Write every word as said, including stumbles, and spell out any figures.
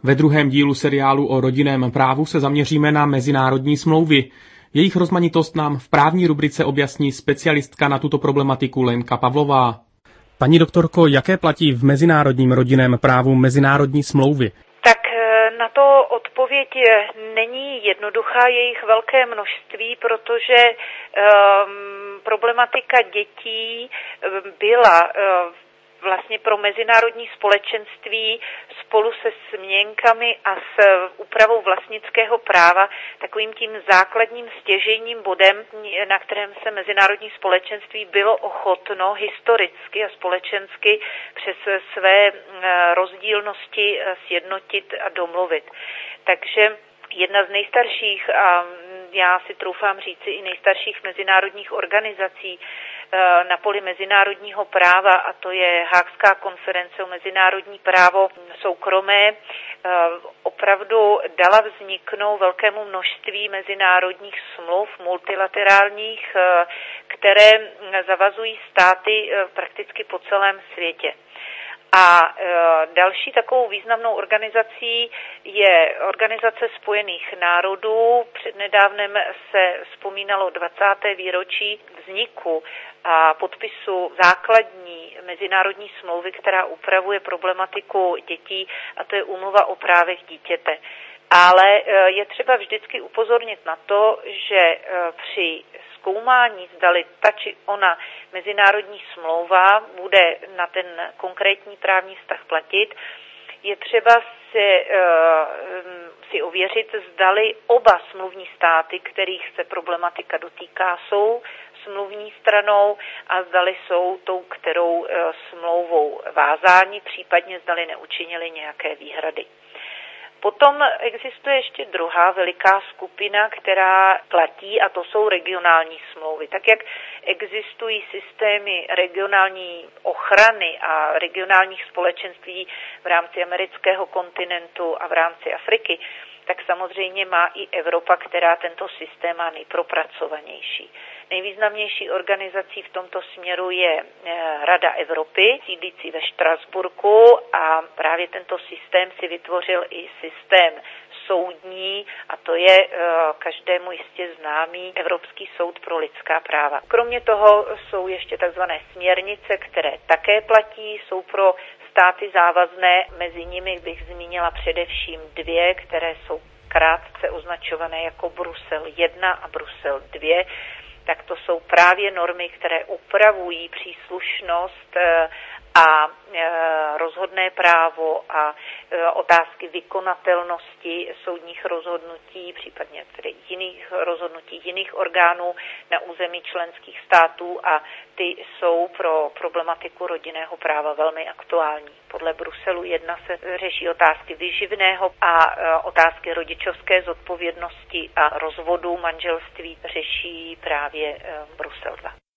Ve druhém dílu seriálu o rodinném právu se zaměříme na mezinárodní smlouvy. Jejich rozmanitost nám v právní rubrice objasní specialistka na tuto problematiku Lenka Pavlová. Paní doktorko, jaké platí v mezinárodním rodinném právu mezinárodní smlouvy? Tak na to odpověď není jednoduchá, je jich velké množství, protože um, problematika dětí byla uh, vlastně pro mezinárodní společenství spolu se směnkami a s úpravou vlastnického práva takovým tím základním stěžejním bodem, na kterém se mezinárodní společenství bylo ochotno historicky a společensky přes své rozdílnosti sjednotit a domluvit. Takže jedna z nejstarších, a já si troufám říci i nejstarších mezinárodních organizací na poli mezinárodního práva, a to je Haagská konference o mezinárodní právo soukromé, opravdu dala vzniknout velkému množství mezinárodních smluv multilaterálních, které zavazují státy prakticky po celém světě. A e, další takovou významnou organizací je Organizace spojených národů. Přednedávnem se vzpomínalo dvacáté výročí vzniku a podpisu základní mezinárodní smlouvy, která upravuje problematiku dětí, a to je Úmluva o právech dítěte. Ale je třeba vždycky upozornit na to, že při zkoumání, zdali ta či ona mezinárodní smlouva bude na ten konkrétní právní vztah platit, je třeba si, si ověřit, zdali oba smluvní státy, kterých se problematika dotýká, jsou smluvní stranou a zdali jsou tou, kterou smlouvou vázáni, případně zdali neučinili nějaké výhrady. Potom existuje ještě druhá veliká skupina, která platí, a to jsou regionální smlouvy. Tak jak existují systémy regionální ochrany a regionálních společenství v rámci amerického kontinentu a v rámci Afriky, tak samozřejmě má i Evropa, která tento systém má nejpropracovanější. Nejvýznamnější organizací v tomto směru je Rada Evropy, sídlící ve Štrasburku, a právě tento systém si vytvořil i systém soudní, a to je každému jistě známý Evropský soud pro lidská práva. Kromě toho jsou ještě takzvané směrnice, které také platí, jsou pro státy závazné, mezi nimi bych zmínila především dvě, které jsou krátce označované jako Brusel jedna a Brusel dva, tak to jsou právě normy, které upravují příslušnost a rozhodné právo a otázky vykonatelnosti soudních rozhodnutí, případně tedy jiných rozhodnutí jiných orgánů na území členských států, a ty jsou pro problematiku rodinného práva velmi aktuální. Podle Bruselu jedna se řeší otázky výživného a otázky rodičovské zodpovědnosti a rozvodu manželství řeší právě Brusel dva.